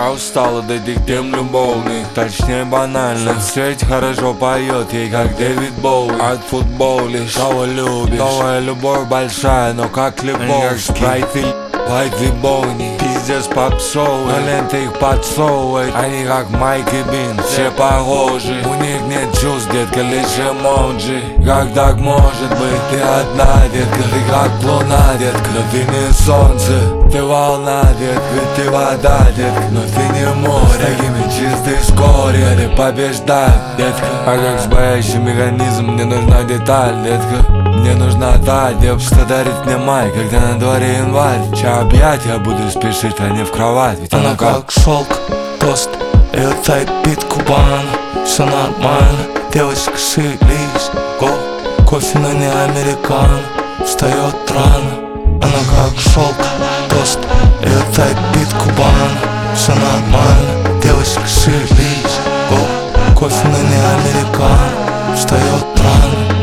Я устал от этих тем любовных, точнее банальных. Соцсеть хорошо поет ей, как Дэвид Боуи. От футбола лишь кого любишь. Новая любовь большая, но как любовь. Спрайт и лайк и Боуни. Пиздец попсовый, но ленты их подсовывает. Они как Майк и Бин, все похожи. У них нет чувств, детка, лишь эмоджи. Как так может быть? Ты одна, детка, ты как луна, детка. Но ты не солнце, ты волна, детка, ты вода, детка. Но ты не море, с такими чистой вскоре ты побеждай, детка. А как сбоящий механизм, мне нужна деталь, детка. Мне нужна та девушка, что дарит мне май, когда на дворе январь. Чьи объятия буду спешить, а не в кровать. Ведь она как шелк, тост, ее тайп бит Кубан. Все нормально, девочка, шевелись, го. Кофе, но не американо, встает рано. Она как шелк, тост, ее тайп бит Кубан. Все нормально, девочка, шевелись, го. Кофе, но не американо, встает рано.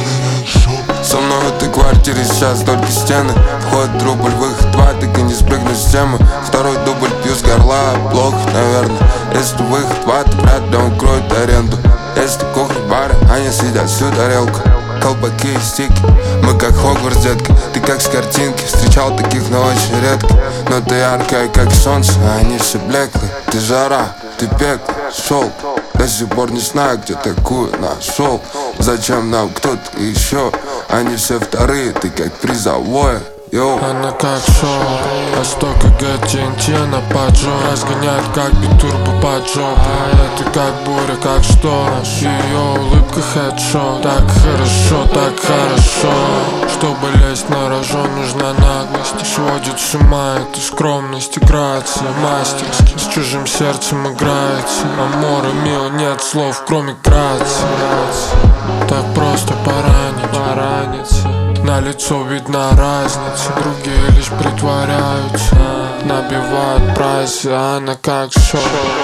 Со мной в этой квартире сейчас только стены. Входит рубль, выход два, так и не спрыгну с темы. Второй дубль пью с горла, плохо, наверное. Если выход два, то вряд ли он кроет аренду. Если кухня бара, они съедят всю тарелку. Колбаки и стики, мы как Хогвартс, детка. Ты как с картинки, встречал таких, но очень редко. Но ты яркая, как солнце, а они все блеклые. Ты жара, ты пекло, шелк. До сих пор не знаю, где такую нашел. Зачем нам кто-то еще? Они все вторые, ты как призовое. Йоу. Она как шоу, а 100 кг TNT на поджог. Разгоняет как битурбо поджог. А это как буря, как шторм. Ее улыбка хедшот. Так хорошо. Чтобы лезть на рожон, нужна наглость. Сводит с ума эта скромность и грация. Мастерски с чужим сердцем играется. Амор и мило, нет слов, кроме грации. Так просто пораниться. На лицо видна разница. Другие лишь притворяются, набивают прайсы, а она как шоу.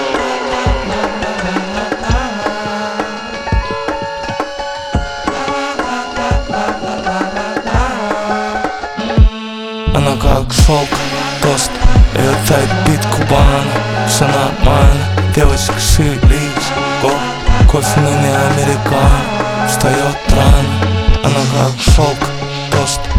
Она как шелк, тост, ее тайп бит Кубан. Все нормально, девочка, шевелись, го. Кофе, но не американо, встает рано. Она как шелк, тост,